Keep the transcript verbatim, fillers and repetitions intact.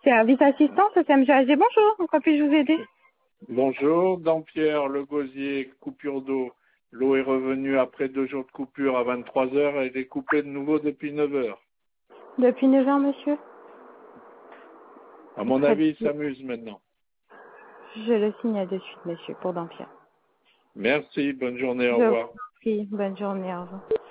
Service assistance, c'est M G A G, bonjour, en quoi puis-je vous aider? Bonjour, Dampierre, Le Gosier, coupure d'eau. L'eau est revenue après deux jours de coupure à vingt-trois heures et elle est coupée de nouveau depuis neuf heures. Depuis neuf heures, monsieur? À mon Très avis, il bien. s'amuse maintenant. Je le signale de suite, monsieur, pour Dampierre. Merci, bonne journée, au Je vous revoir. prie, bonne journée, au revoir.